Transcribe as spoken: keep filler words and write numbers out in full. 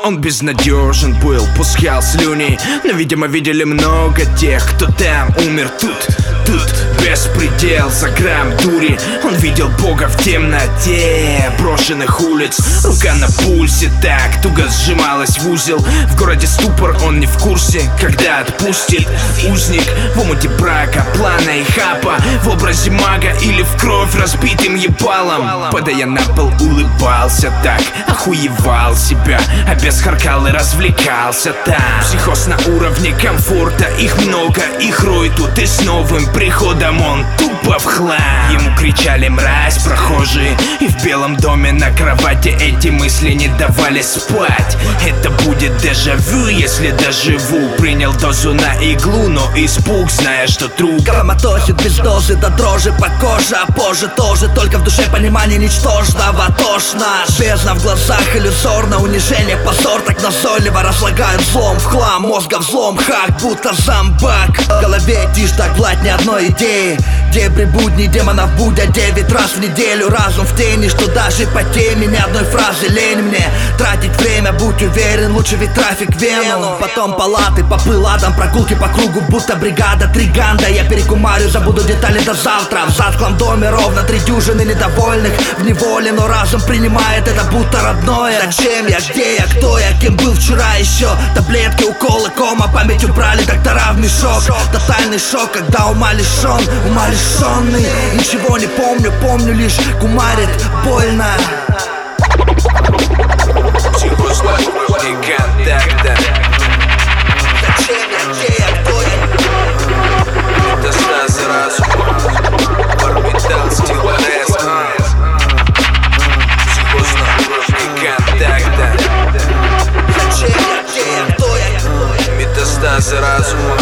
Он безнадежен был, пускал слюни, но, видимо, видели много тех, кто там умер. Тут, тут беспредел за грамм дури. Он видел Бога в темноте брошенных улиц. Рука на пульсе так туго сжималась в узел. В городе ступор, он не в курсе, когда отпустит. Узник в омуте брака, плана и хапа, в образе мага или в кровь разбитым ебалом. Падая на пол, улыбался так, охуевал себя, а без харкал и развлекался там. Психоз на уровне комфорта, их много, их рой тут, и с новым приходом он тупо в хлам. Ему кричали мразь прохожие, и в белом доме на кровати эти мысли не давали спать. Это будет дежавю, если доживу. Принял дозу на иглу, но испуг, зная, что труп коматозит без дозы до дрожи по коже, а позже тоже. Только в душе понимание ничтожного, тошно. Бездна в глазах, иллюзорно унижение, позор. Так назойливо разлагают злом в хлам, мозга взлом, хак, будто зомбак. В голове тишь так гладь ни одной идеи. Дебри будни демонов будят девять раз в неделю. Разум в тени, что даже по теме ни одной фразы лень мне тратить время, будь уверен, лучше ведь трафик в вену. Потом палаты, попы ладом, прогулки по кругу, будто бригада триганда. Я перекумарю, забуду детали до завтра. В затхлом доме ровно три дюжины недовольных в неволе, но разум принимает это будто родное. Зачем я, где я, кто я, кем был вчера еще? Таблетки, уколы, кома, память убрали доктора в мешок. Тотальный шок, когда ума лишен, ума лишенный. Ничего не помню, помню лишь кумарит больно. Психоз на уровне контакта. Зачем я, где я, кто я? Метастаз разума, орбитал стилорез. Психоз на уровне контакта. Зачем я, где я, кто я? Метастаз разума.